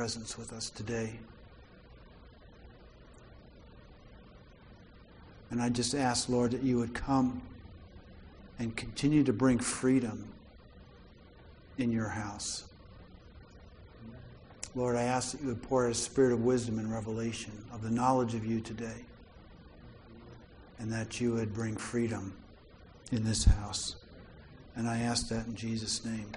presence with us today. And I just ask, Lord, that you would come and continue to bring freedom in your house. Lord, I ask that you would pour out a spirit of wisdom and revelation of the knowledge of you today, and that you would bring freedom in this house. And I ask that in Jesus' name.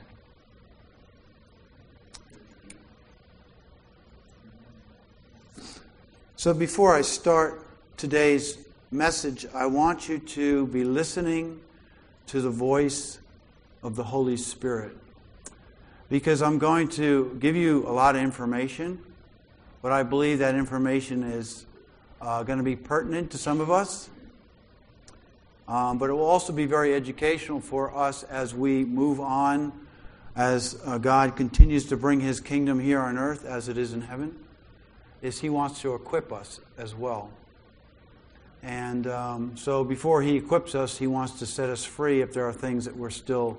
So before I start today's message, I want you to be listening to the voice of the Holy Spirit. Because I'm going to give you a lot of information, but I believe that information is going to be pertinent to some of us. But it will also be very educational for us as we move on, as God continues to bring His kingdom here on earth as it is in heaven, is He wants to equip us as well. And so before He equips us, He wants to set us free if there are things that we're still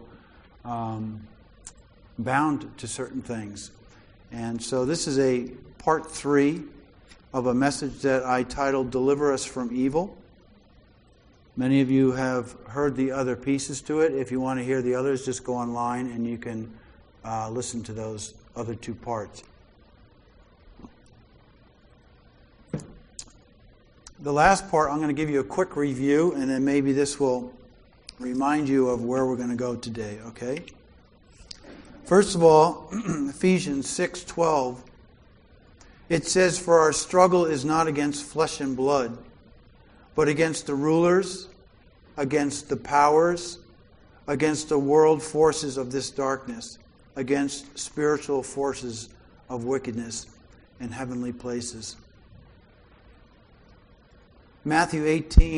bound to certain things. And so this is a part 3 of a message that I titled Deliver Us from Evil. Many of you have heard the other pieces to it. If you want to hear the others, just go online and you can listen to those other 2 parts. The last part, I'm going to give you a quick review, and then maybe this will remind you of where we're going to go today, okay? First of all, Ephesians 6:12, it says, "For our struggle is not against flesh and blood, but against the rulers, against the powers, against the world forces of this darkness, against spiritual forces of wickedness in heavenly places." Matthew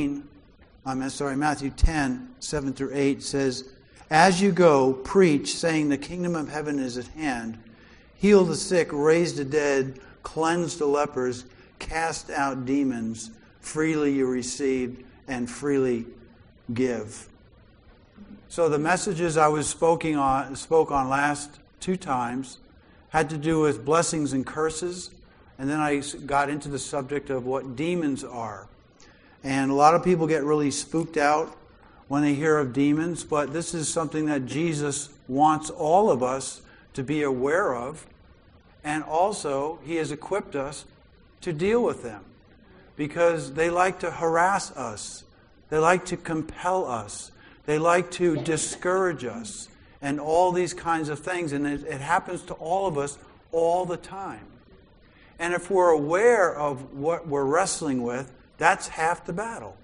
10, 7 through 8 says, "As you go, preach, saying the kingdom of heaven is at hand. Heal the sick, raise the dead, cleanse the lepers, cast out demons. Freely you received, and freely give." So the messages I spoke on last 2 times had to do with blessings and curses, and then I got into the subject of what demons are. And a lot of people get really spooked out when they hear of demons, but this is something that Jesus wants all of us to be aware of, and also He has equipped us to deal with them, because they like to harass us, they like to compel us, they like to discourage us, and all these kinds of things, and it happens to all of us all the time. And if we're aware of what we're wrestling with, that's half the battle.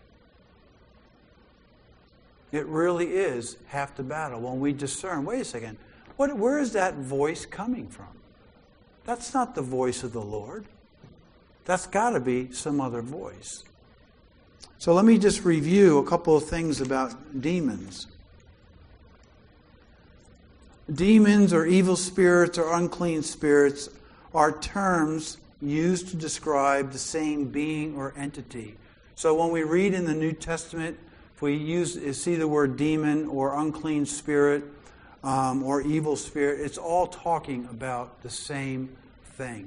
It really is half the battle when we discern, wait a second, where is that voice coming from? That's not the voice of the Lord. That's got to be some other voice. So let me just review a couple of things about demons. Demons or evil spirits or unclean spirits are terms used to describe the same being or entity. So when we read in the New Testament, if we see the word demon or unclean spirit or evil spirit, it's all talking about the same thing.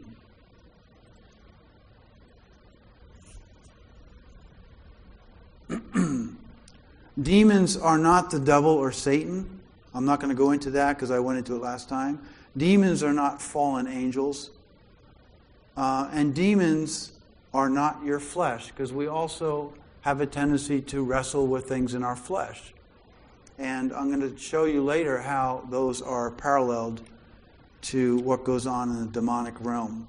Demons are not the devil or Satan. I'm not going to go into that because I went into it last time. Demons are not fallen angels. And demons are not your flesh, because we also have a tendency to wrestle with things in our flesh. And I'm going to show you later how those are paralleled to what goes on in the demonic realm.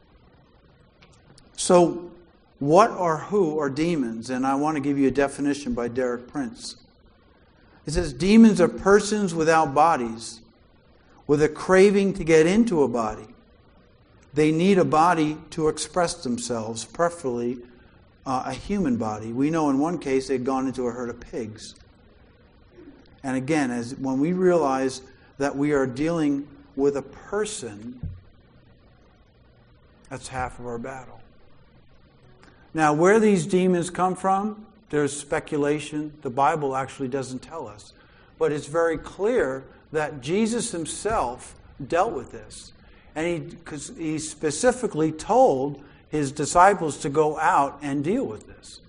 So, what or who are demons? And I want to give you a definition by Derek Prince. It says, demons are persons without bodies, with a craving to get into a body. They need a body to express themselves, preferably a human body. We know in one case they'd gone into a herd of pigs. And again, when we realize that we are dealing with a person, that's half of our battle. Now, where these demons come from, there's speculation. The Bible actually doesn't tell us. But it's very clear that Jesus Himself dealt with this. And because he specifically told his disciples to go out and deal with this.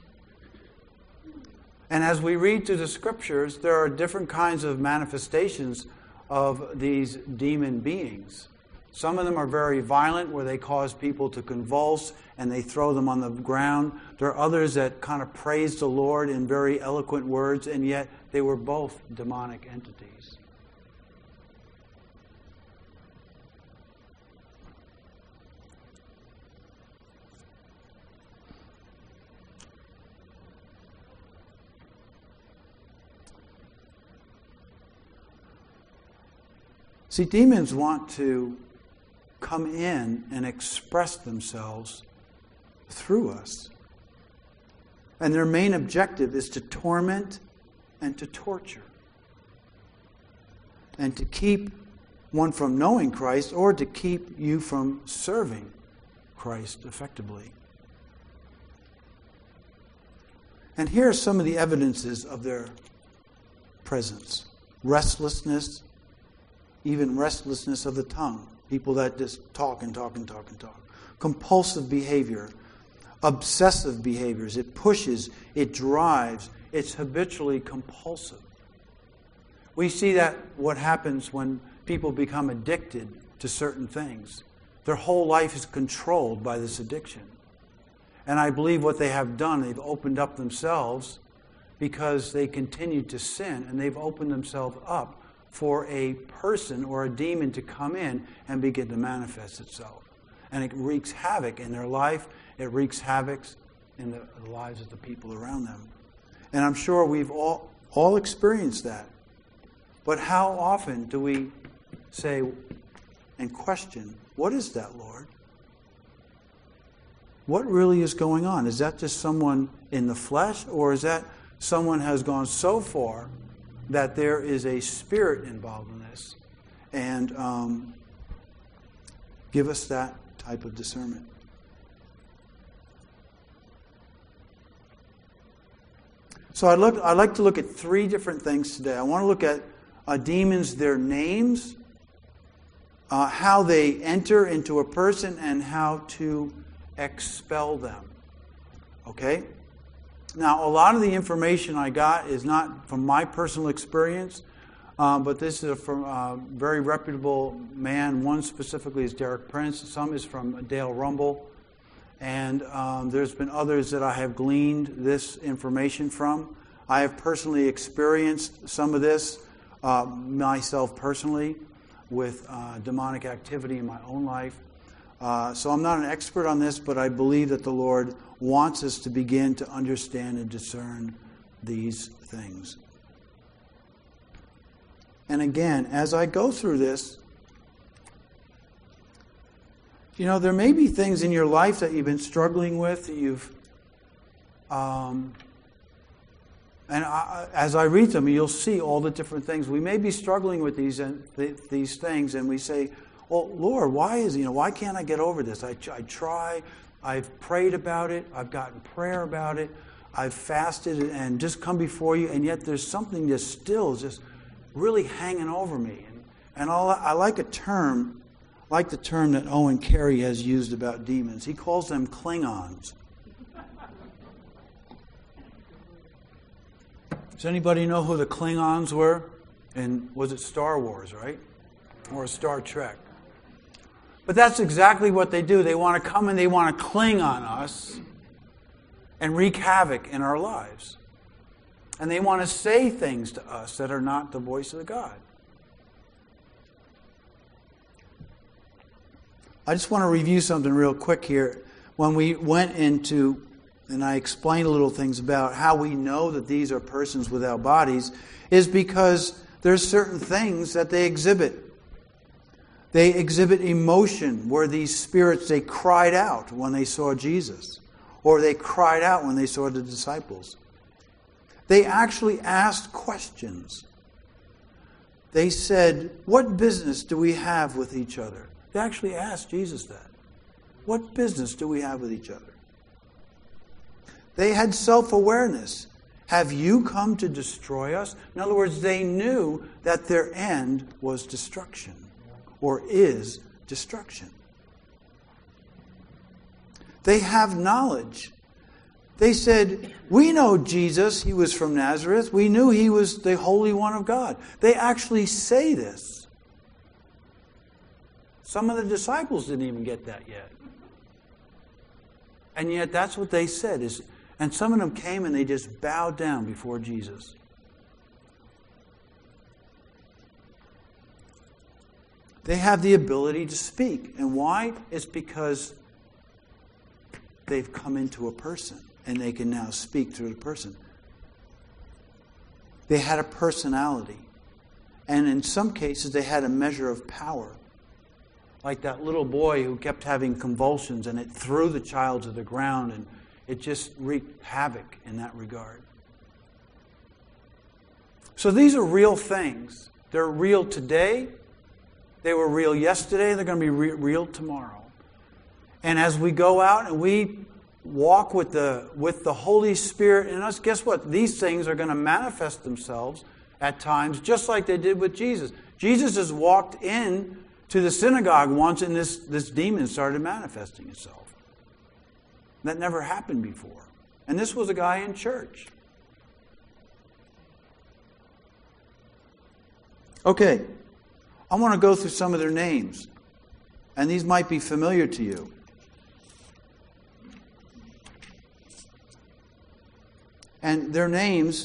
And as we read through the scriptures, there are different kinds of manifestations of these demon beings. Some of them are very violent, where they cause people to convulse and they throw them on the ground. There are others that kind of praise the Lord in very eloquent words, and yet they were both demonic entities. See, demons want to come in and express themselves through us. And their main objective is to torment and to torture. And to keep one from knowing Christ, or to keep you from serving Christ effectively. And here are some of the evidences of their presence. Restlessness, even restlessness of the tongue. People that just talk and talk and talk and talk. Compulsive behavior. Obsessive behaviors. It pushes, it drives, it's habitually compulsive. We see that what happens when people become addicted to certain things. Their whole life is controlled by this addiction. And I believe what they have done, they've opened up themselves because they continue to sin, and they've opened themselves up for a person or a demon to come in and begin to manifest itself. And it wreaks havoc in their life. It wreaks havoc in the lives of the people around them. And I'm sure we've all experienced that. But how often do we say and question, what is that, Lord? What really is going on? Is that just someone in the flesh, or is that someone has gone so far that there is a spirit involved in this? And give us that type of discernment. So I'd like to look at three different things today. I want to look at demons, their names, how they enter into a person, and how to expel them. Okay? Now, a lot of the information I got is not from my personal experience, but this is from a very reputable man. One specifically is Derek Prince. Some is from Dale Rumble. And there's been others that I have gleaned this information from. I have personally experienced some of this myself personally with demonic activity in my own life. So I'm not an expert on this, but I believe that the Lord wants us to begin to understand and discern these things. And again, as I go through this, you know, there may be things in your life that you've been struggling with, that you've, as I read them, you'll see all the different things. We may be struggling with these things, and we say, "Well, Lord, why can't I get over this? I try, I've prayed about it, I've gotten prayer about it, I've fasted and just come before you, and yet there's something that's still just really hanging over me." And I like the term that Owen Carey has used about demons. He calls them Klingons. Does anybody know who the Klingons were? And was it Star Wars, right? Or Star Trek? But that's exactly what they do. They want to come and they want to cling on us and wreak havoc in our lives. And they want to say things to us that are not the voice of God. I just want to review something real quick here. When we went into, and I explained a little things about how we know that these are persons without bodies, is because there's certain things that they exhibit. They exhibit emotion, where these spirits, they cried out when they saw Jesus, or they cried out when they saw the disciples. They actually asked questions. They said, "What business do we have with each other?" They actually asked Jesus that. What business do we have with each other? They had self-awareness. Have you come to destroy us? In other words, they knew that their end was destruction, or is destruction. They have knowledge. They said, we know Jesus, he was from Nazareth. We knew he was the Holy One of God. They actually say this. Some of the disciples didn't even get that yet. And yet that's what they said. And some of them came and they just bowed down before Jesus. They have the ability to speak. And why? It's because they've come into a person and they can now speak through the person. They had a personality. And in some cases, they had a measure of power. Like that little boy who kept having convulsions and it threw the child to the ground, and it just wreaked havoc in that regard. So these are real things. They're real today. They were real yesterday. They're going to be real tomorrow. And as we go out and we walk with the Holy Spirit in us, guess what? These things are going to manifest themselves at times, just like they did with Jesus. Jesus just walked in to the synagogue once, and this demon started manifesting itself. That never happened before. And this was a guy in church. Okay, I want to go through some of their names. And these might be familiar to you. And their names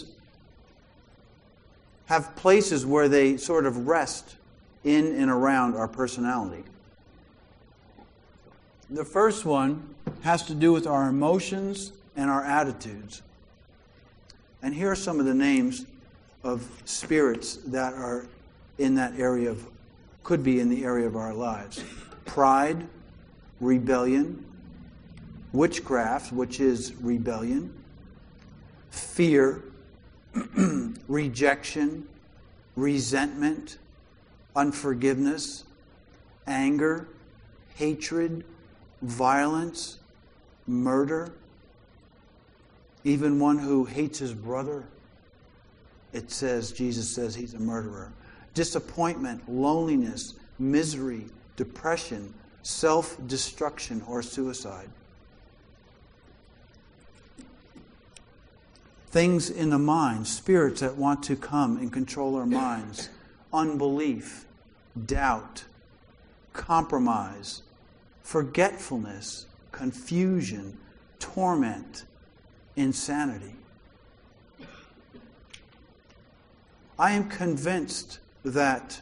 have places where they sort of rest in and around our personality. The first one has to do with our emotions and our attitudes. And here are some of the names of spirits that are in that area of, could be in the area of our lives. Pride, rebellion, witchcraft, which is rebellion, fear, rejection, resentment, unforgiveness, anger, hatred, violence, murder, even one who hates his brother. It says, Jesus says he's a murderer. Disappointment, loneliness, misery, depression, self-destruction, or suicide. Things in the mind, spirits that want to come and control our minds. Unbelief, doubt, compromise, forgetfulness, confusion, torment, insanity. I am convinced that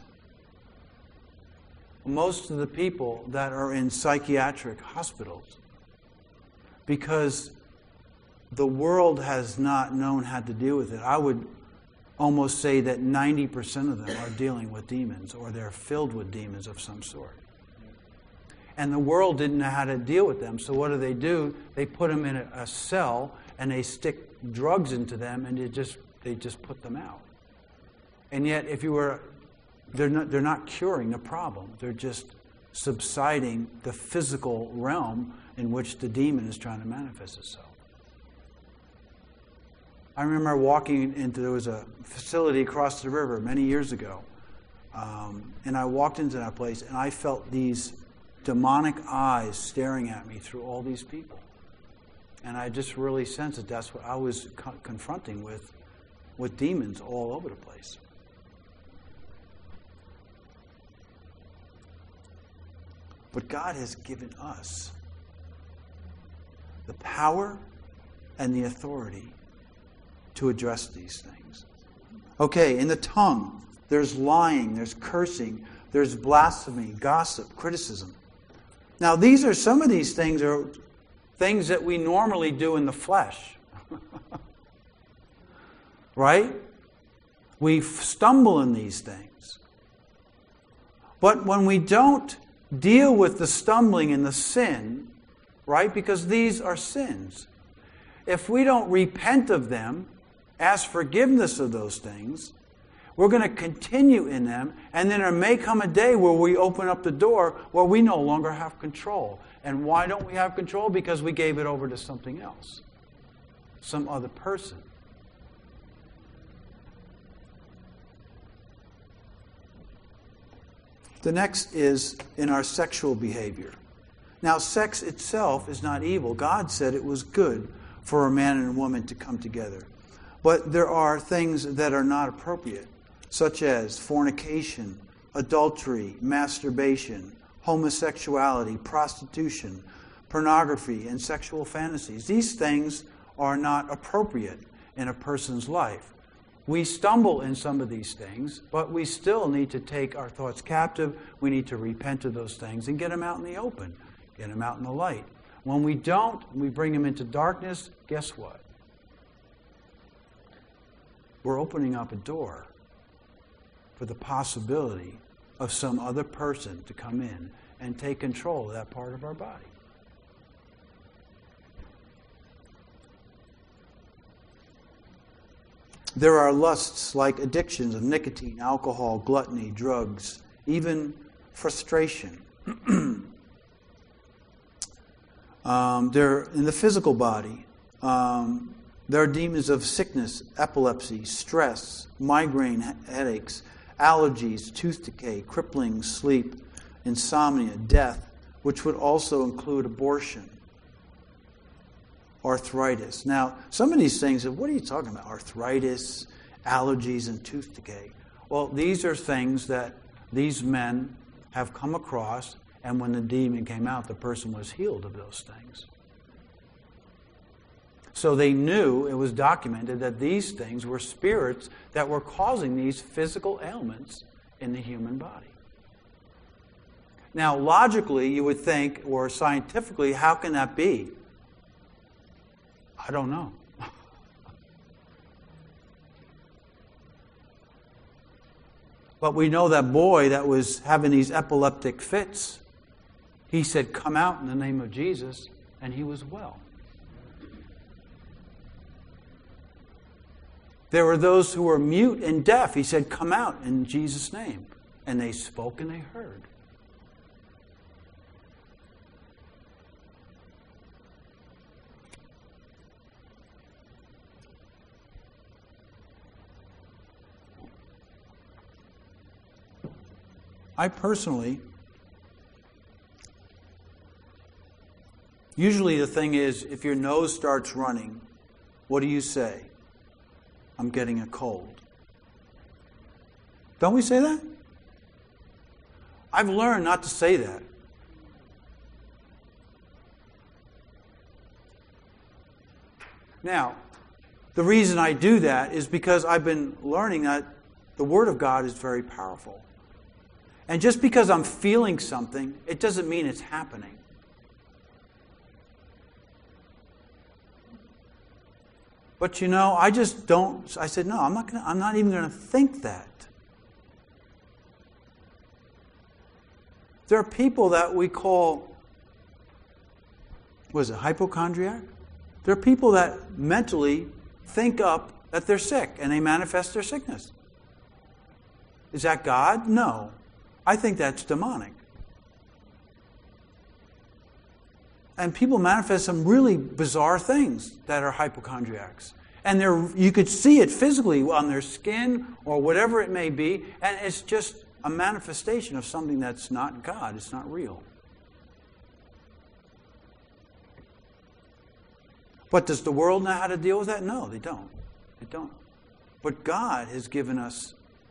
most of the people that are in psychiatric hospitals, because the world has not known how to deal with it, I would almost say that 90% of them are dealing with demons, or they're filled with demons of some sort. And the world didn't know how to deal with them, so what do? They put them in a cell, and they stick drugs into them, and they just put them out. And yet, they're not curing the problem. They're just subsiding the physical realm in which the demon is trying to manifest itself. I remember there was a facility across the river many years ago. And I walked into that place and I felt these demonic eyes staring at me through all these people. And I just really sensed that that's what I was confronting with demons all over the place. But God has given us the power and the authority to address these things. Okay, in the tongue, there's lying, there's cursing, there's blasphemy, gossip, criticism. Now, some of these things are things that we normally do in the flesh. Right? We stumble in these things. But when we don't deal with the stumbling and the sin, right? Because these are sins. If we don't repent of them, ask forgiveness of those things, we're going to continue in them, and then there may come a day where we open up the door where we no longer have control. And why don't we have control? Because we gave it over to something else, some other person. The next is in our sexual behavior. Now, sex itself is not evil. God said it was good for a man and a woman to come together. But there are things that are not appropriate, such as fornication, adultery, masturbation, homosexuality, prostitution, pornography, and sexual fantasies. These things are not appropriate in a person's life. We stumble in some of these things, but we still need to take our thoughts captive. We need to repent of those things and get them out in the open, get them out in the light. When we don't, we bring them into darkness, guess what? We're opening up a door for the possibility of some other person to come in and take control of that part of our body. There are lusts like addictions of nicotine, alcohol, gluttony, drugs, even frustration. They're in the physical body. There are demons of sickness, epilepsy, stress, migraine headaches, allergies, tooth decay, crippling sleep, insomnia, death, which would also include abortion, arthritis. Now, some of these things, what are you talking about? Arthritis, allergies, and tooth decay. Well, these are things that these men have come across, and when the demon came out, the person was healed of those things. So they knew, it was documented, that these things were spirits that were causing these physical ailments in the human body. Now, logically, you would think, or scientifically, how can that be? I don't know. But we know that boy that was having these epileptic fits, he said, "Come out in the name of Jesus," and he was well. There were those who were mute and deaf. He said, "Come out in Jesus' name." And they spoke and they heard. I personally, usually the thing is, if your nose starts running, what do you say? I'm getting a cold. Don't we say that? I've learned not to say that. Now, the reason I do that is because I've been learning that the Word of God is very powerful. And just because I'm feeling something, it doesn't mean it's happening. But I just don't. I said, no, I'm not even going to think that. There are people that we call, hypochondriac? There are people that mentally think up that they're sick and they manifest their sickness. Is that God? No. I think that's demonic. And people manifest some really bizarre things that are hypochondriacs. And you could see it physically on their skin or whatever it may be, and it's just a manifestation of something that's not God. It's not real. But does the world know how to deal with that? No, they don't. They don't. But God has given us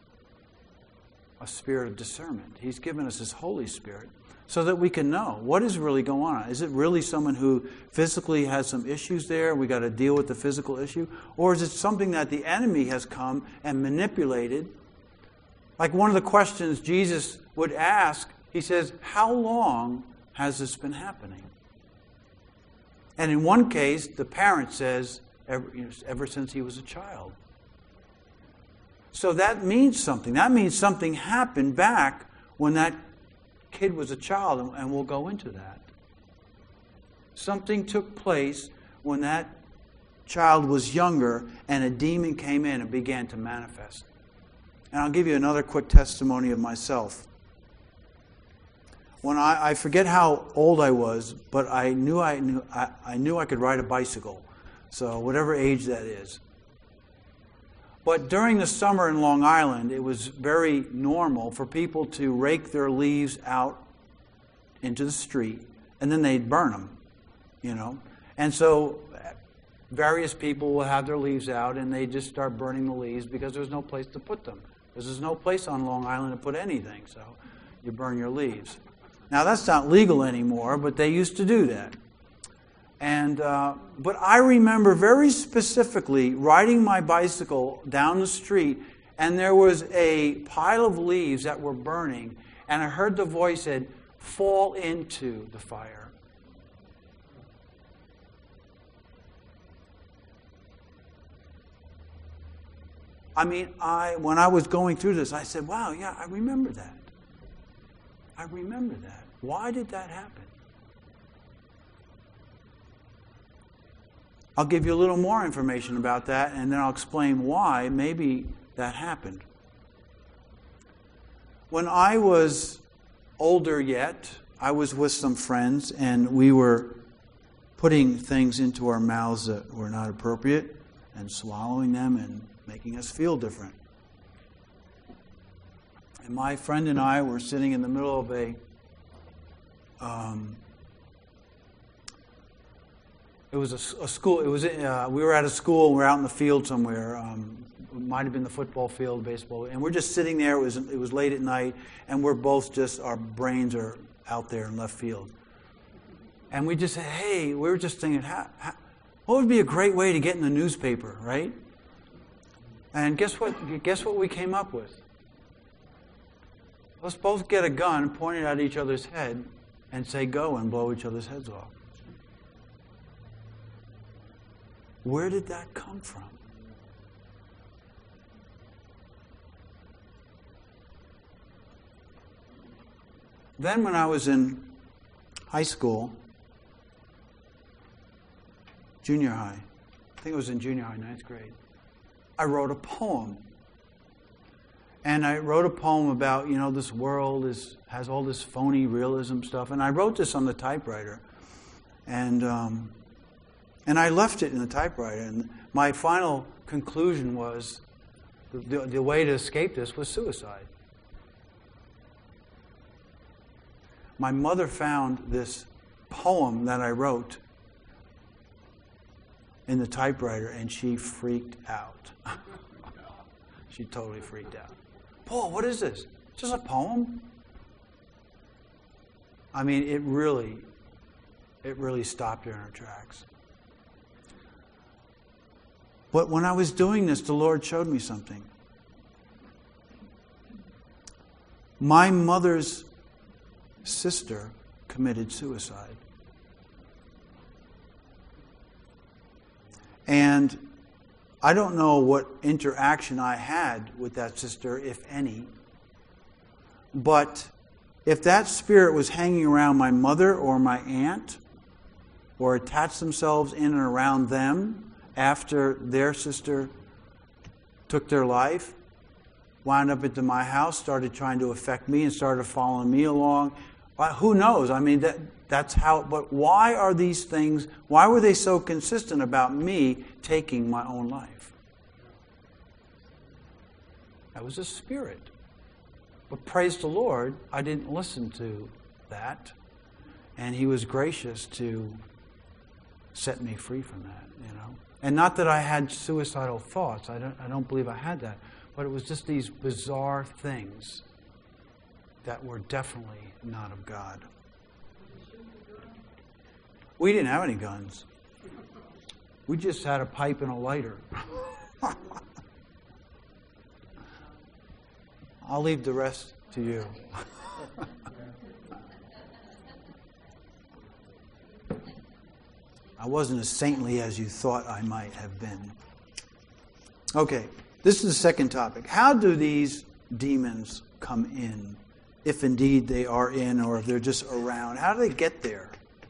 a spirit of discernment. He's given us His Holy Spirit so that we can know what is really going on. Is it really someone who physically has some issues there? We got to deal with the physical issue? Or is it something that the enemy has come and manipulated? Like one of the questions Jesus would ask, He says, how long has this been happening? And in one case, the parent says, ever since he was a child. So that means something. That means something happened back when that kid was a child, and we'll go into that. Something took place when that child was younger, and a demon came in and began to manifest. And I'll give you another quick testimony of myself. When I forget how old I was, but I knew I could ride a bicycle. So whatever age that is. But during the summer in Long Island, it was very normal for people to rake their leaves out into the street, and then they'd burn them, you know. And so various people will have their leaves out, and they just start burning the leaves because there's no place to put them. Because there's no place on Long Island to put anything, so you burn your leaves. Now, that's not legal anymore, but they used to do that. And but I remember very specifically riding my bicycle down the street, and there was a pile of leaves that were burning, and I heard the voice said, "Fall into the fire." I mean, when I was going through this, I said, wow, yeah, I remember that. I remember that. Why did that happen? I'll give you a little more information about that, and then I'll explain why maybe that happened. When I was older yet, I was with some friends, and we were putting things into our mouths that were not appropriate and swallowing them and making us feel different. And my friend and I were sitting in the middle of it was a school. It was we were at a school. We were out in the field somewhere. It might have been the football field, baseball, and we're just sitting there. It was late at night, and we're both just, our brains are out there in left field. And we just said, hey, we were just thinking, what would be a great way to get in the newspaper, right? And guess what? Guess what we came up with? Let's both get a gun, point it at each other's head, and say go, and blow each other's heads off. Where did that come from? Then when I was in high school, junior high, I think it was in junior high, 9th grade, I wrote a poem. And I wrote a poem about, this world has all this phony realism stuff. And I wrote this on the typewriter. And I left it in the typewriter. And my final conclusion was the way to escape this was suicide. My mother found this poem that I wrote in the typewriter, and she freaked out. She totally freaked out. Paul, what is this? Just a poem? I mean, it really stopped her in her tracks. But when I was doing this, the Lord showed me something. My mother's sister committed suicide. And I don't know what interaction I had with that sister, if any. But if that spirit was hanging around my mother or my aunt, or attached themselves in and around them after their sister took their life, wound up into my house, started trying to affect me and started following me along, who knows? I mean, that's how. But why are these things, why were they so consistent about me taking my own life? That was a spirit. But praise the Lord, I didn't listen to that. And He was gracious to set me free from that, And not that I had suicidal thoughts. I don't believe I had that. But it was just these bizarre things that were definitely not of God. We didn't have any guns. We just had a pipe and a lighter. I'll leave the rest to you. I wasn't as saintly as you thought I might have been. Okay, this is the second topic. How do these demons come in? If indeed they are in, or if they're just around. How do they get there?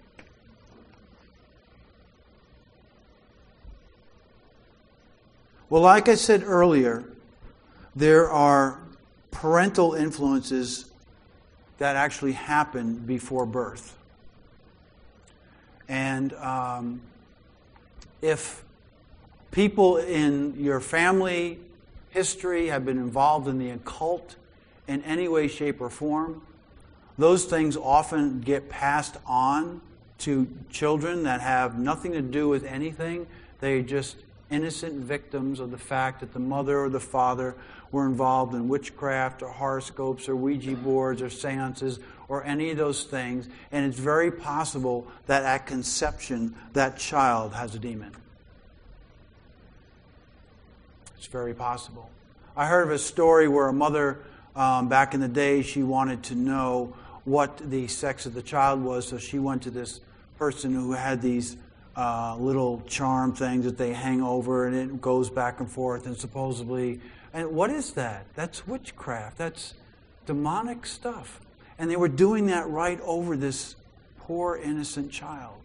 Well, like I said earlier, there are parental influences that actually happen before birth. And if people in your family history, have been involved in the occult in any way, shape, or form, those things often get passed on to children that have nothing to do with anything. They're just innocent victims of the fact that the mother or the father were involved in witchcraft or horoscopes or Ouija boards or seances or any of those things. And it's very possible that at conception, that child has a demon. It's very possible. I heard of a story where a mother, back in the day, she wanted to know what the sex of the child was, so she went to this person who had these little charm things that they hang over, and it goes back and forth, and supposedly, and what is that? That's witchcraft. That's demonic stuff. And they were doing that right over this poor, innocent child.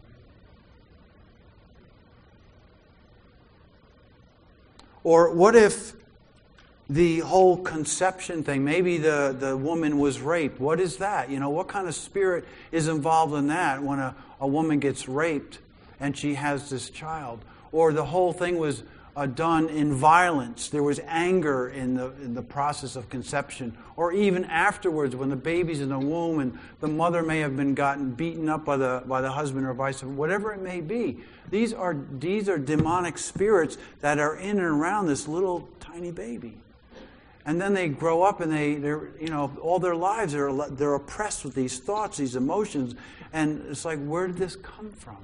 Or what if the whole conception thing, maybe the woman was raped. What is that? You know, what kind of spirit is involved in that when a woman gets raped and she has this child? Or the whole thing was done in violence. There was anger in the process of conception. Or even afterwards when the baby's in the womb and the mother may have been gotten beaten up by the husband or vice versa, whatever it may be. These are demonic spirits that are in and around this little tiny baby. And then they grow up and they're all their lives they're oppressed with these thoughts, these emotions, and it's like, where did this come from?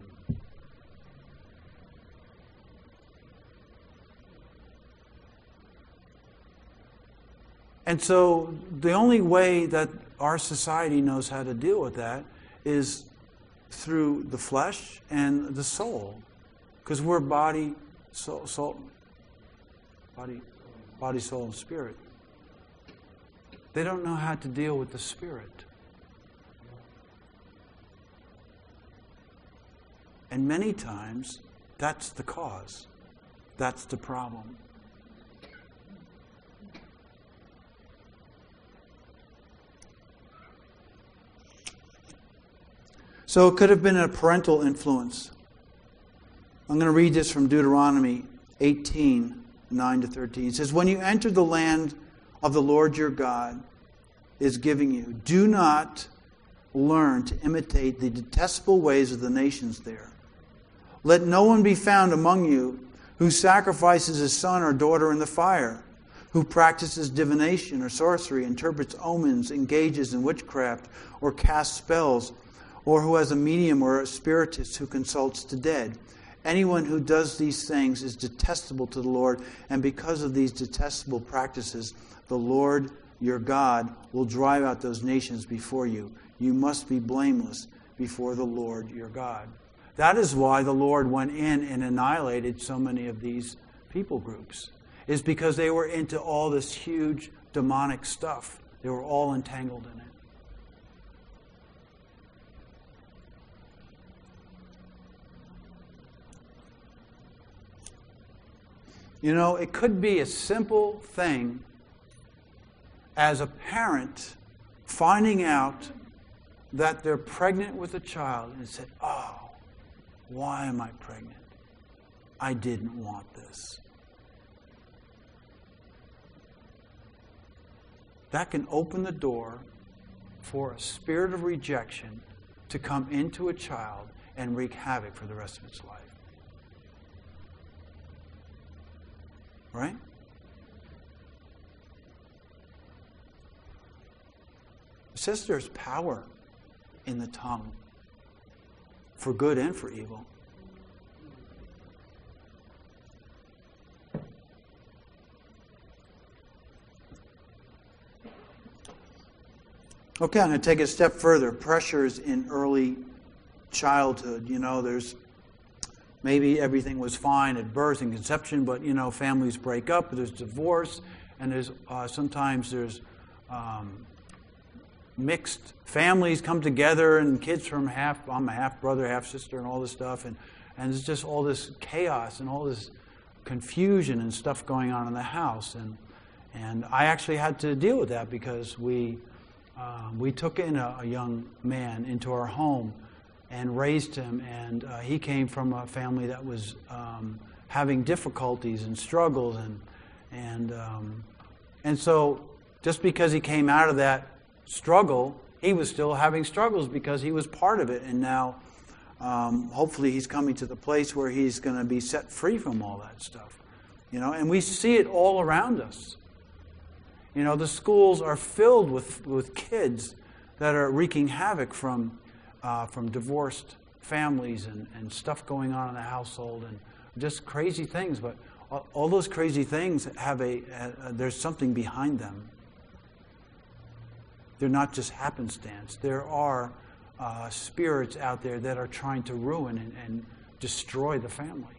And so the only way that our society knows how to deal with that is through the flesh and the soul, because we're body, soul, soul and spirit. They don't know how to deal with the spirit. And many times, that's the cause. That's the problem. So it could have been a parental influence. I'm going to read this from Deuteronomy 18, 9 to 13. It says, "When you enter the land of the Lord your God is giving you, do not learn to imitate the detestable ways of the nations there. Let no one be found among you who sacrifices his son or daughter in the fire, who practices divination or sorcery, interprets omens, engages in witchcraft, or casts spells, or who has a medium or a spiritist who consults the dead. Anyone who does these things is detestable to the Lord, and because of these detestable practices, the Lord your God will drive out those nations before you. You must be blameless before the Lord your God." That is why the Lord went in and annihilated so many of these people groups, is because they were into all this huge demonic stuff. They were all entangled in it. You know, it could be a simple thing as a parent finding out that they're pregnant with a child and said, "Oh, why am I pregnant? I didn't want this." That can open the door for a spirit of rejection to come into a child and wreak havoc for the rest of its life. Right? It says there's power in the tongue for good and for evil. Okay, I'm going to take it a step further. Pressures in early childhood. You know, there's maybe everything was fine at birth and conception, but, you know, families break up, there's divorce, and there's sometimes there's mixed families come together, and kids from I'm a half brother, half sister, and all this stuff, and there's just all this chaos and all this confusion and stuff going on in the house, and I actually had to deal with that because we took in a young man into our home and raised him, and he came from a family that was having difficulties and struggles, And so just because he came out of that struggle, he was still having struggles because he was part of it. And now, hopefully, he's coming to the place where he's going to be set free from all that stuff. And we see it all around us. The schools are filled with kids that are wreaking havoc from divorced families and stuff going on in the household and just crazy things. But all those crazy things there's something behind them. They're not just happenstance. There are spirits out there that are trying to ruin and destroy the family.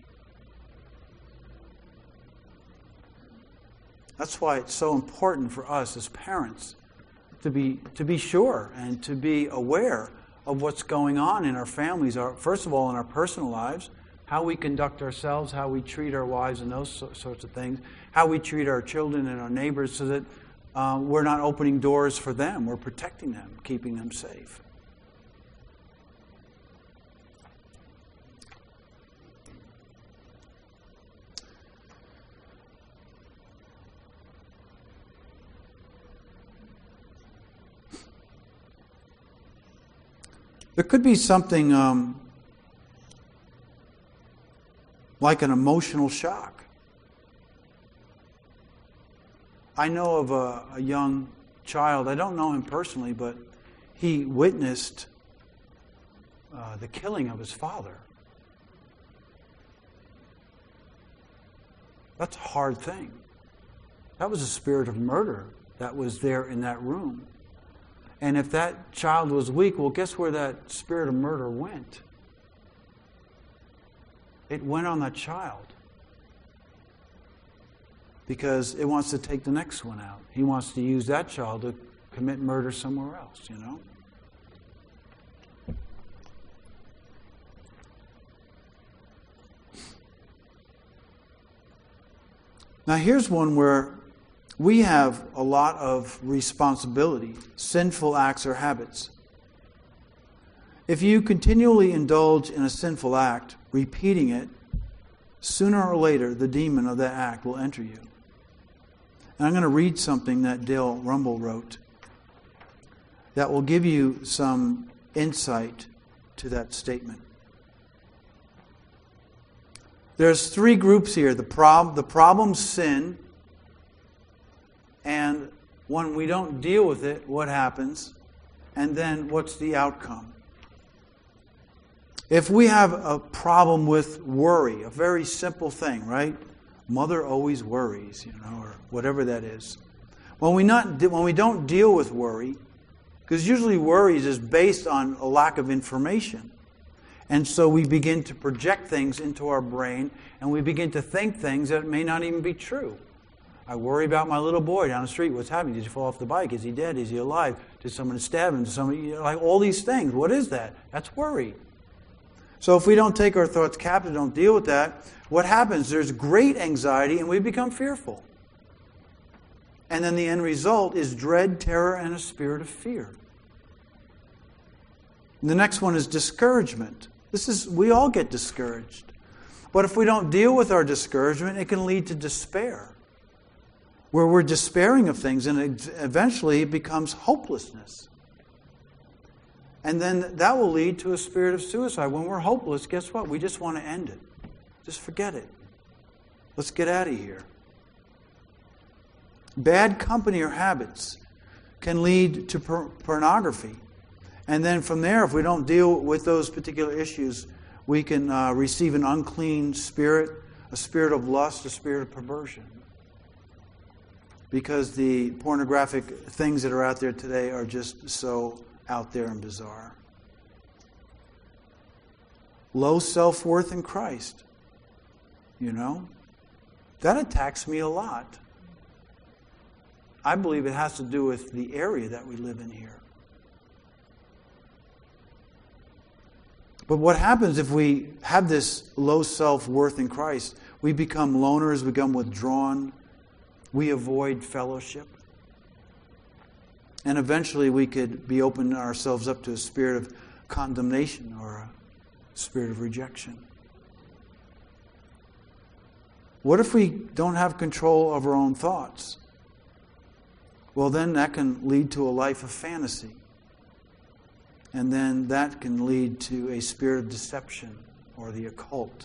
That's why it's so important for us as parents to be sure and to be aware of what's going on in our families. First of all, in our personal lives, how we conduct ourselves, how we treat our wives and those sorts of things, how we treat our children and our neighbors so that we're not opening doors for them. We're protecting them, keeping them safe. There could be something like an emotional shock. I know of a young child, I don't know him personally, but he witnessed the killing of his father. That's a hard thing. That was a spirit of murder that was there in that room. And if that child was weak, well, guess where that spirit of murder went? It went on that child. Because it wants to take the next one out. He wants to use that child to commit murder somewhere else, Now here's one where we have a lot of responsibility, sinful acts or habits. If you continually indulge in a sinful act, repeating it, sooner or later the demon of that act will enter you. And I'm going to read something that Dale Rumble wrote that will give you some insight to that statement. There's three groups here. The problem's sin. And when we don't deal with it, what happens? And then what's the outcome? If we have a problem with worry, a very simple thing, right? Mother always worries, or whatever that is. When we don't deal with worry, because usually worries is based on a lack of information. And so we begin to project things into our brain, and we begin to think things that may not even be true. I worry about my little boy down the street. What's happening? Did he fall off the bike? Is he dead? Is he alive? Did someone stab him? Did somebody, like all these things. What is that? That's worry. So if we don't take our thoughts captive, don't deal with that, what happens? There's great anxiety and we become fearful. And then the end result is dread, terror, and a spirit of fear. And the next one is discouragement. We all get discouraged. But if we don't deal with our discouragement, it can lead to despair, where we're despairing of things, and eventually it becomes hopelessness. And then that will lead to a spirit of suicide. When we're hopeless, guess what? We just want to end it. Just forget it. Let's get out of here. Bad company or habits can lead to pornography. And then from there, if we don't deal with those particular issues, we can receive an unclean spirit, a spirit of lust, a spirit of perversion. Because the pornographic things that are out there today are just so out there and bizarre. Low self-worth in Christ. That attacks me a lot. I believe it has to do with the area that we live in here. But what happens if we have this low self-worth in Christ? We become loners, we become withdrawn, we avoid fellowship. And eventually we could be opening ourselves up to a spirit of condemnation or a spirit of rejection. What if we don't have control of our own thoughts? Well, then that can lead to a life of fantasy. And then that can lead to a spirit of deception or the occult.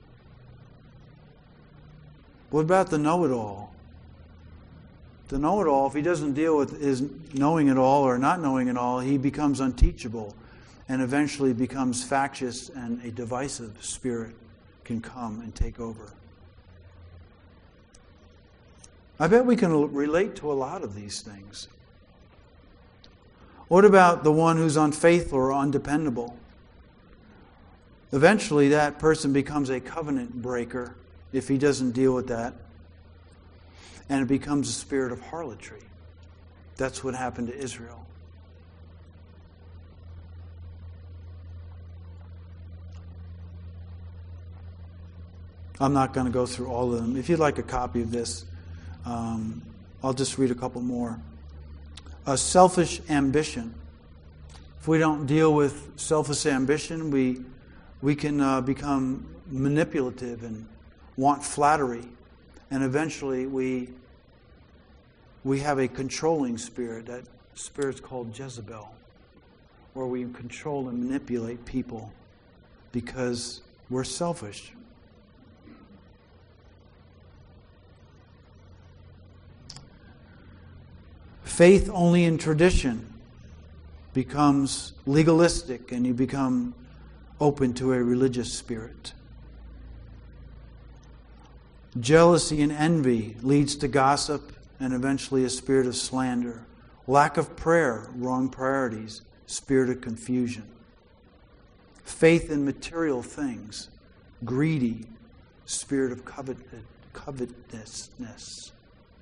What about the know-it-all? The know-it-all, if he doesn't deal with his knowing it all or not knowing it all, he becomes unteachable and eventually becomes factious, and a divisive spirit can come and take over. I bet we can relate to a lot of these things. What about the one who's unfaithful or undependable? Eventually that person becomes a covenant breaker if he doesn't deal with that. And it becomes a spirit of harlotry. That's what happened to Israel. I'm not going to go through all of them. If you'd like a copy of this, I'll just read a couple more. A selfish ambition. If we don't deal with selfish ambition, we can become manipulative and want flattery. And eventually we have a controlling spirit. That spirit's called Jezebel, where we control and manipulate people because we're selfish. Faith only in tradition becomes legalistic, and you become open to a religious spirit. Jealousy and envy leads to gossip and eventually a spirit of slander. Lack of prayer, wrong priorities, spirit of confusion. Faith in material things, greedy, spirit of covetousness.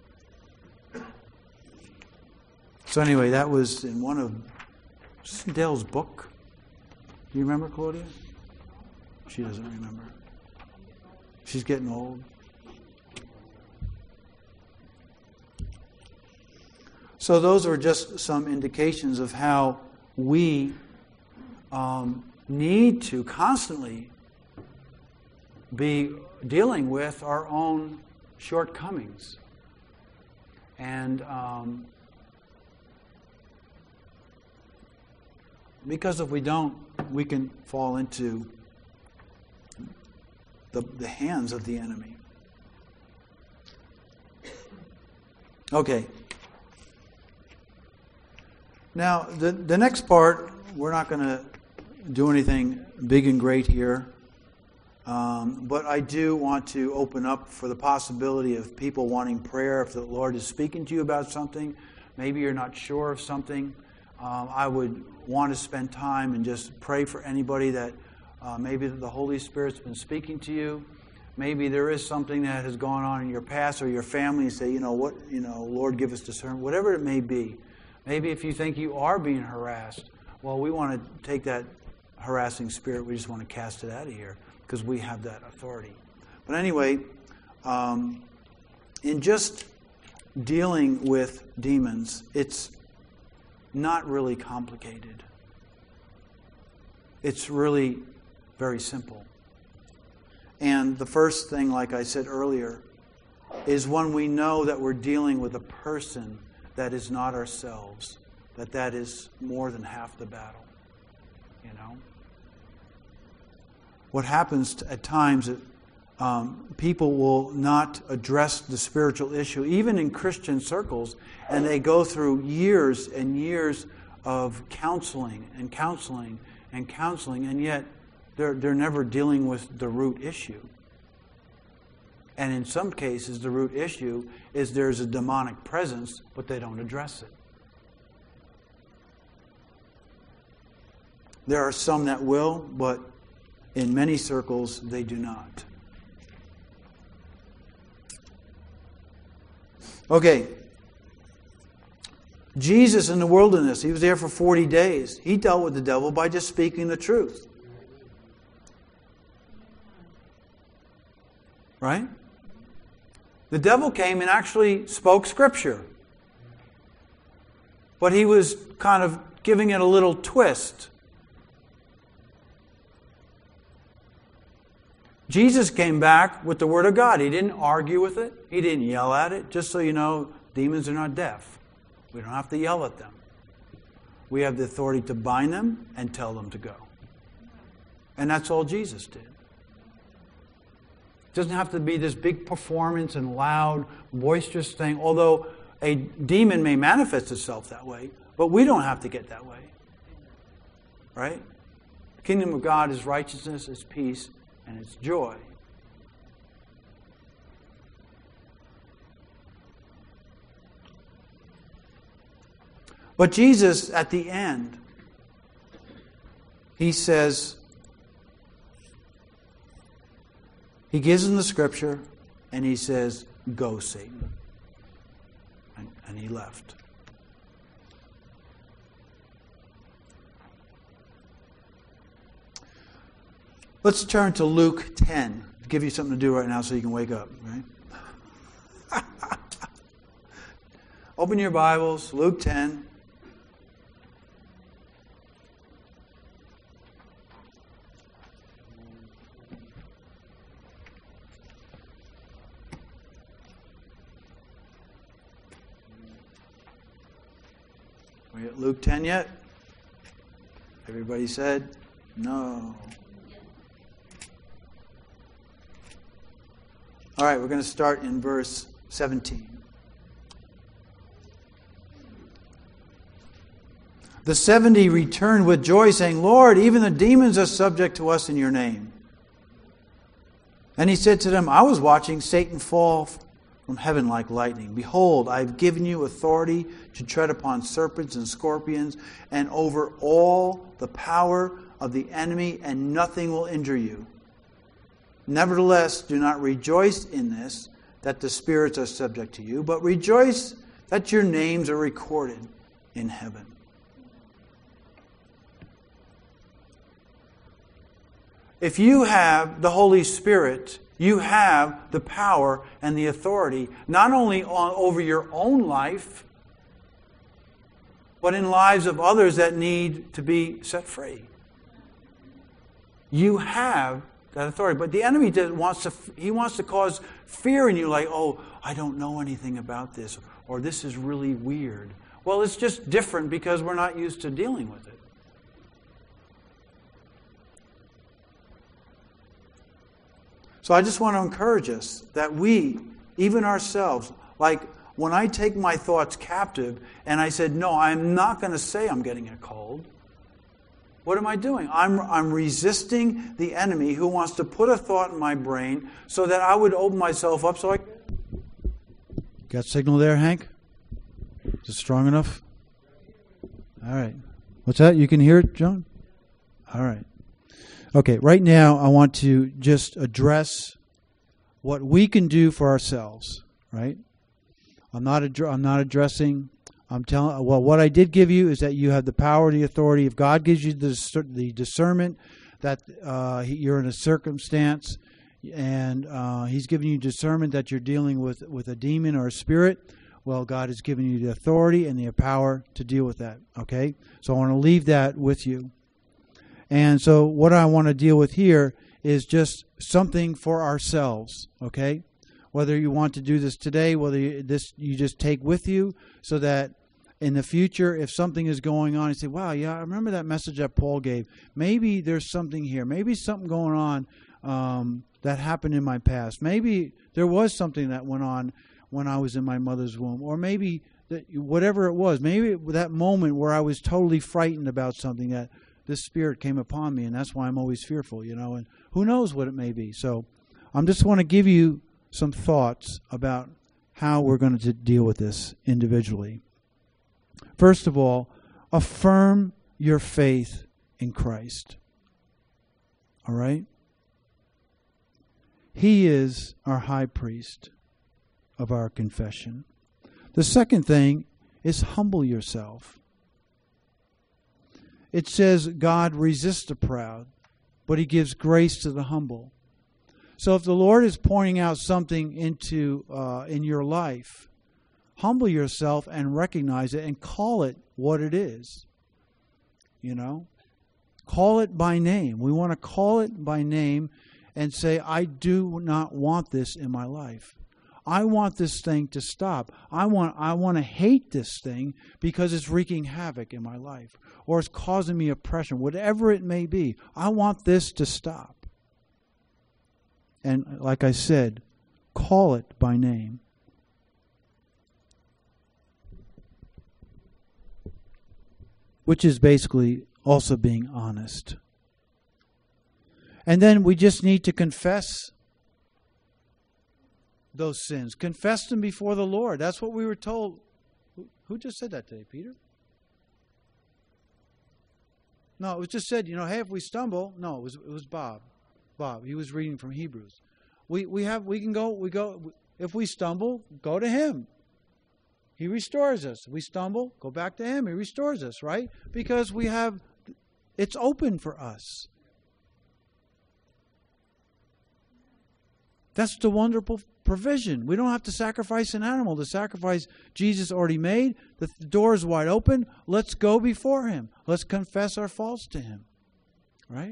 So anyway, that was in one of Dale's book. Do you remember, Claudia? She doesn't remember. She's getting old. So those are just some indications of how we need to constantly be dealing with our own shortcomings. And because if we don't, we can fall into the hands of the enemy. Okay. Now, the next part, we're not going to do anything big and great here. But I do want to open up for the possibility of people wanting prayer. If the Lord is speaking to you about something, maybe you're not sure of something, I would want to spend time and just pray for anybody that maybe the Holy Spirit's been speaking to you. Maybe there is something that has gone on in your past or your family, and say, Lord, give us discernment, whatever it may be. Maybe if you think you are being harassed, well, we want to take that harassing spirit, we just want to cast it out of here because we have that authority. But anyway, in just dealing with demons, it's not really complicated. It's really very simple. And the first thing, like I said earlier, is when we know that we're dealing with a person that is not ourselves, that is more than half the battle. What happens at times, people will not address the spiritual issue, even in Christian circles, and they go through years and years of counseling, and yet they're never dealing with the root issue. And in some cases, the root issue is there's a demonic presence, but they don't address it. There are some that will, but in many circles, they do not. Okay. Jesus in the wilderness, he was there for 40 days. He dealt with the devil by just speaking the truth. Right? The devil came and actually spoke Scripture. But he was kind of giving it a little twist. Jesus came back with the Word of God. He didn't argue with it. He didn't yell at it. Just so you know, demons are not deaf. We don't have to yell at them. We have the authority to bind them and tell them to go. And that's all Jesus did. It doesn't have to be this big performance and loud, boisterous thing, although a demon may manifest itself that way, but we don't have to get that way. Right? The kingdom of God is righteousness, it's peace, and it's joy. But Jesus, at the end, he says, he gives them the scripture, and he says, "Go, Satan." And he left. Let's turn to Luke 10. I'll give you something to do right now so you can wake up, right? Open your Bibles, Luke 10. Are we at Luke 10 yet? Everybody said no. All right, we're going to start in verse 17. The 70 returned with joy, saying, "Lord, even the demons are subject to us in your name." And he said to them, "I was watching Satan fall from heaven like lightning. Behold, I have given you authority to tread upon serpents and scorpions and over all the power of the enemy, and nothing will injure you. Nevertheless, do not rejoice in this, that the spirits are subject to you, but rejoice that your names are recorded in heaven." If you have the Holy Spirit, you have the power and the authority, not only over your own life, but in lives of others that need to be set free. You have that authority. But the enemy wants to cause fear in you, like, "Oh, I don't know anything about this," or "This is really weird." Well, it's just different because we're not used to dealing with it. So I just want to encourage us that we, even ourselves, like when I take my thoughts captive and I said, "No, I'm not going to say I'm getting a cold." What am I doing? I'm resisting the enemy who wants to put a thought in my brain so that I would open myself up so I... Got signal there, Hank? Is it strong enough? All right. What's that? You can hear it, John? All right. Okay, right now I want to just address what we can do for ourselves, right? I'm not addressing... I'm telling. Well, what I did give you is that you have the power, the authority. If God gives you the discernment that you're in a circumstance, and He's giving you discernment that you're dealing with a demon or a spirit, well, God has given you the authority and the power to deal with that. Okay, so I want to leave that with you. And so, what I want to deal with here is just something for ourselves. Okay, whether you want to do this today, whether you just take with you, so that in the future, if something is going on, you say, "Wow, yeah, I remember that message that Paul gave. Maybe there's something here. Maybe something going on that happened in my past. Maybe there was something that went on when I was in my mother's womb. Or maybe whatever it was, maybe that moment where I was totally frightened about something, that this spirit came upon me, and that's why I'm always fearful, and who knows what it may be." So I just want to give you some thoughts about how we're going to deal with this individually. First of all, affirm your faith in Christ. All right? He is our high priest of our confession. The second thing is humble yourself. It says God resists the proud, but He gives grace to the humble. So if the Lord is pointing out something in your life, humble yourself and recognize it and call it what it is. Call it by name. We want to call it by name and say, I do not want this in my life. I want this thing to stop. I want to hate this thing because it's wreaking havoc in my life or it's causing me oppression, whatever it may be. I want this to stop. And like I said, call it by name. Which is basically also being honest. And then we just need to confess those sins. Confess them before the Lord. That's what we were told. Who just said that today, Peter? No, it was just said, hey, if we stumble. No, it was Bob. Bob, he was reading from Hebrews. We can go, if we stumble, go to him. He restores us. We stumble, go back to him. He restores us, right? Because it's open for us. That's the wonderful provision. We don't have to sacrifice an animal. The sacrifice Jesus already made. The door is wide open. Let's go before him. Let's confess our faults to him. Right?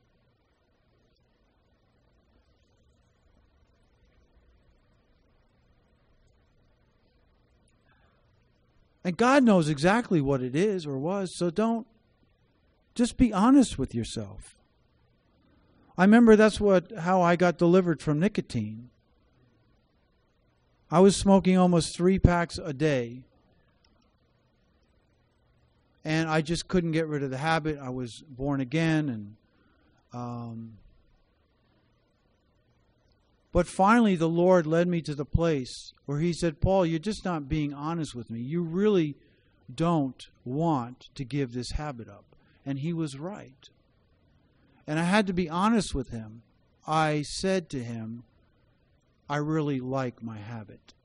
And God knows exactly what it is or was, so just be honest with yourself. I remember that's how I got delivered from nicotine. I was smoking almost 3 packs a day. And I just couldn't get rid of the habit. I was born again. But finally the Lord led me to the place where he said, Paul, you're just not being honest with me. You really don't want to give this habit up. And he was right. And I had to be honest with him. I said to him, I really like my habit.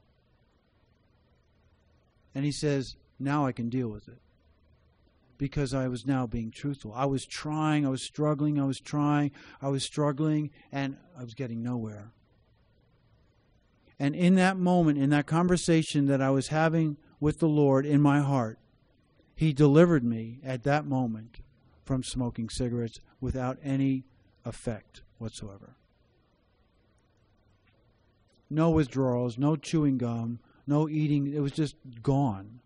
And he says, now I can deal with it. Because I was now being truthful. I was trying, I was struggling, I was struggling, and I was getting nowhere. And in that moment, in that conversation that I was having with the Lord in my heart, he delivered me at that moment from smoking cigarettes without any effect whatsoever. No withdrawals, no chewing gum, no eating. It was just gone.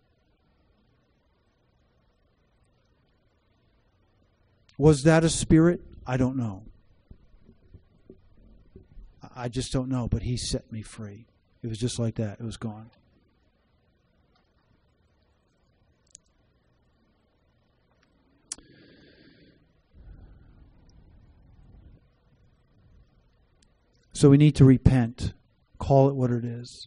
Was that a spirit? I don't know. I just don't know, but he set me free. It was just like that. It was gone. So we need to repent. Call it what it is.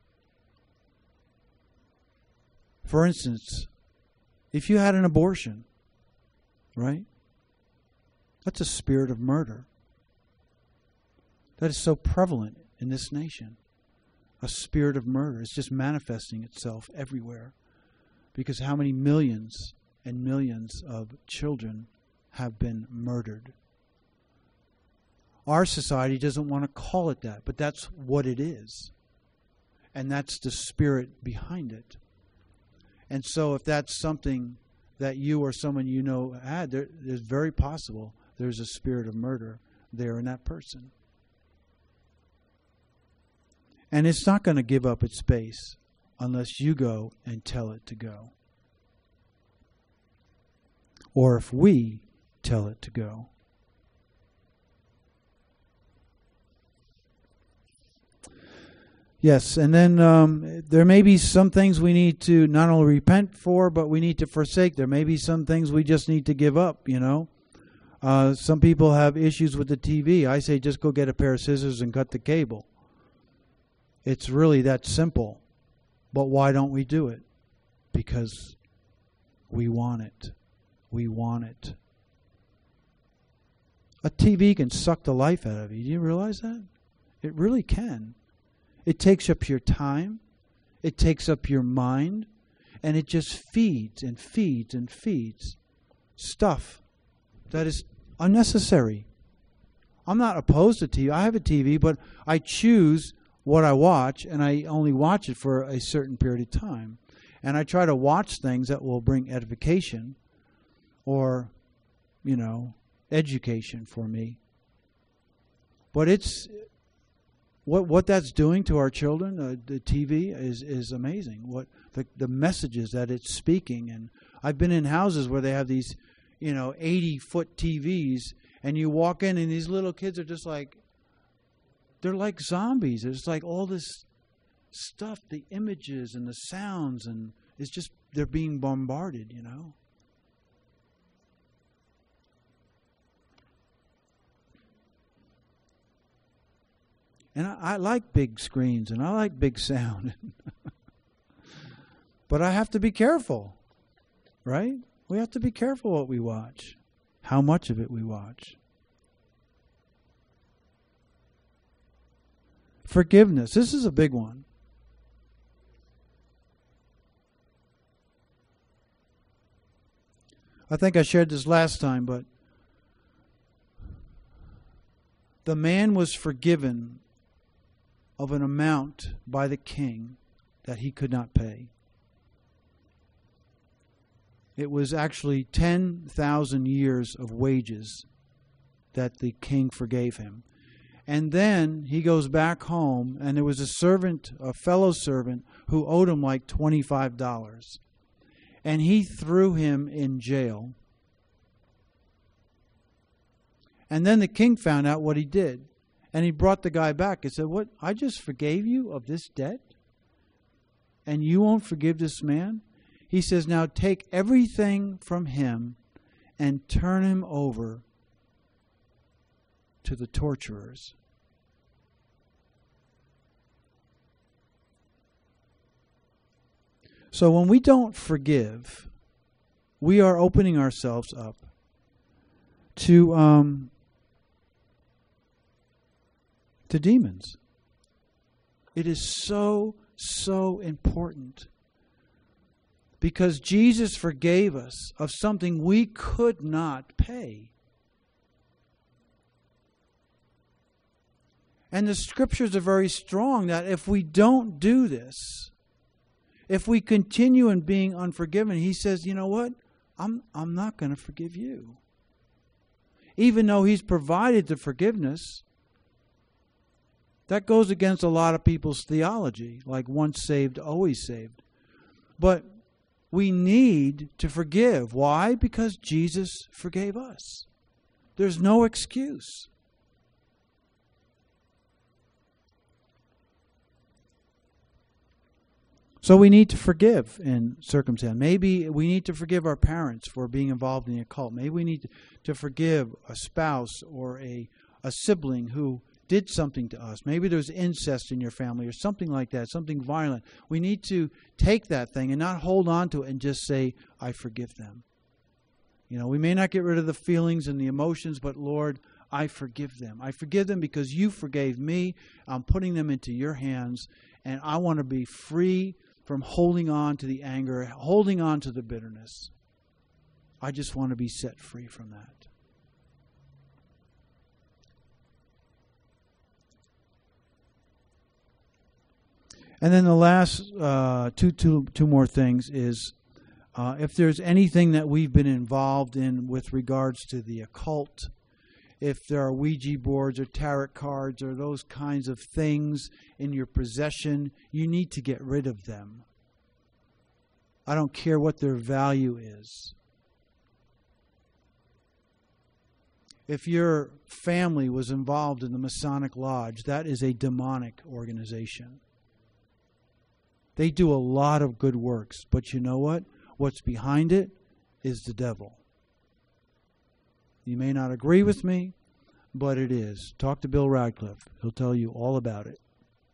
For instance, if you had an abortion, right? That's a spirit of murder. That is so prevalent in this nation. A spirit of murder is just manifesting itself everywhere. Because how many millions and millions of children have been murdered? Our society doesn't want to call it that, but that's what it is. And that's the spirit behind it. And so if that's something that you or someone you know had, there's very possible there's a spirit of murder there in that person. And it's not going to give up its space unless you go and tell it to go. Or if we tell it to go. Yes, and then there may be some things we need to not only repent for, but we need to forsake. There may be some things we just need to give up, Some people have issues with the TV. I say just go get a pair of scissors and cut the cable. It's really that simple. But why don't we do it? Because we want it. We want it. A TV can suck the life out of you. Do you realize that? It really can. It takes up your time. It takes up your mind. And it just feeds and feeds and feeds stuff that is unnecessary. I'm not opposed to TV. I have a TV, but I choose what I watch, and I only watch it for a certain period of time. And I try to watch things that will bring edification or, education for me. But it's what that's doing to our children. The TV is amazing. What the messages that it's speaking. And I've been in houses where they have these, 80-foot TVs, and you walk in and these little kids are just like, they're like zombies. It's like all this stuff, the images and the sounds, and it's just they're being bombarded. And I like big screens and I like big sound. But I have to be careful, right? We have to be careful what we watch, how much of it we watch. Forgiveness. This is a big one. I think I shared this last time, but the man was forgiven of an amount by the king that he could not pay. It was actually 10,000 years of wages that the king forgave him. And then he goes back home, and there was a fellow servant, who owed him like $25. And he threw him in jail. And then the king found out what he did. And he brought the guy back and said, "What? I just forgave you of this debt? And you won't forgive this man?" He says, "Now take everything from him and turn him over to the torturers." So when we don't forgive, we are opening ourselves up to demons. It is so important, because Jesus forgave us of something we could not pay. And the scriptures are very strong that if we don't do this, if we continue in being unforgiven, he says, "You know what? I'm not going to forgive you." Even though he's provided the forgiveness, that goes against a lot of people's theology, like once saved, always saved. But we need to forgive. Why? Because Jesus forgave us. There's no excuse. So we need to forgive in circumstance. Maybe we need to forgive our parents for being involved in the occult. Maybe we need to forgive a spouse or a sibling who did something to us. Maybe there's incest in your family or something like that, something violent. We need to take that thing and not hold on to it and just say, "I forgive them." We may not get rid of the feelings and the emotions, but Lord, I forgive them. I forgive them because you forgave me. I'm putting them into your hands, and I want to be free from holding on to the anger, holding on to the bitterness. I just want to be set free from that. And then the last two more things is if there's anything that we've been involved in with regards to the occult, if there are Ouija boards or tarot cards or those kinds of things in your possession, you need to get rid of them. I don't care what their value is. If your family was involved in the Masonic Lodge, that is a demonic organization. They do a lot of good works, but you know what? What's behind it is the devil. You may not agree with me, but it is. Talk to Bill Radcliffe. He'll tell you all about it.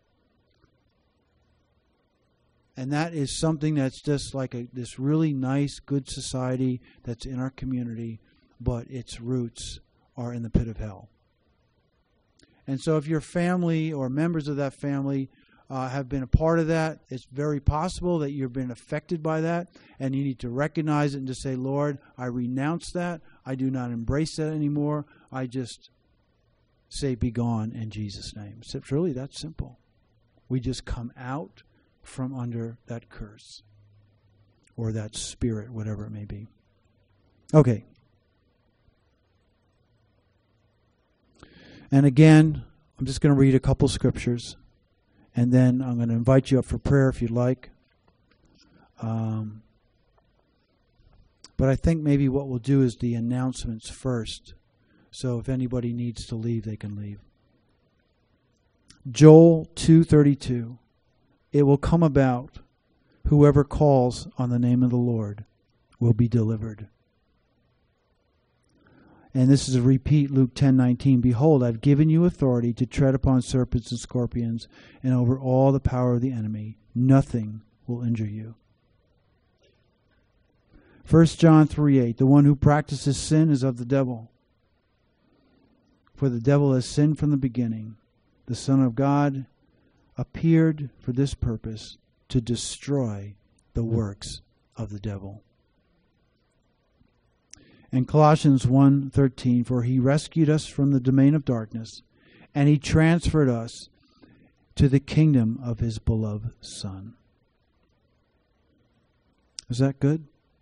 And that is something that's just like this really nice, good society that's in our community, but its roots are in the pit of hell. And so if your family or members of that family have been a part of that, it's very possible that you've been affected by that, and you need to recognize it and just say, "Lord, I renounce that. I do not embrace that anymore. I just say, be gone in Jesus' name." So it's really that simple. We just come out from under that curse or that spirit, whatever it may be. Okay. And again, I'm just going to read a couple scriptures, and then I'm going to invite you up for prayer if you'd like. But I think maybe what we'll do is the announcements first. So if anybody needs to leave, they can leave. Joel 2:32. It will come about, whoever calls on the name of the Lord will be delivered. And this is a repeat, Luke 10:19. Behold, I've given you authority to tread upon serpents and scorpions and over all the power of the enemy. Nothing will injure you. 1 John 3:8. The one who practices sin is of the devil. For the devil has sinned from the beginning. The Son of God appeared for this purpose, to destroy the works of the devil. And Colossians 1:13, for he rescued us from the domain of darkness, and he transferred us to the kingdom of his beloved Son. Is that good?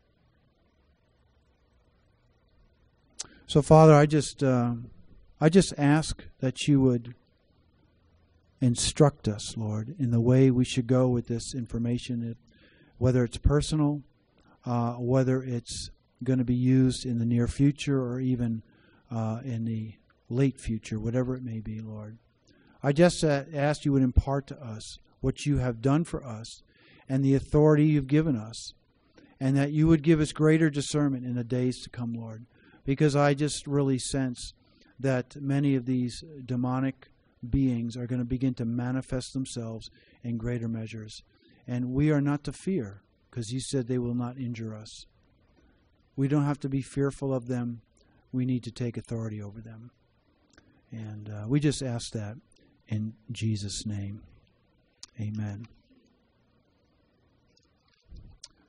So, Father, I just ask that you would instruct us, Lord, in the way we should go with this information, whether it's personal, whether it's going to be used in the near future or even in the late future, whatever it may be, Lord. I just ask you would impart to us what you have done for us and the authority you've given us, and that you would give us greater discernment in the days to come, Lord, because I just really sense that many of these demonic beings are going to begin to manifest themselves in greater measures. And we are not to fear, because you said they will not injure us. We don't have to be fearful of them. We need to take authority over them. And we just ask that in Jesus' name. Amen.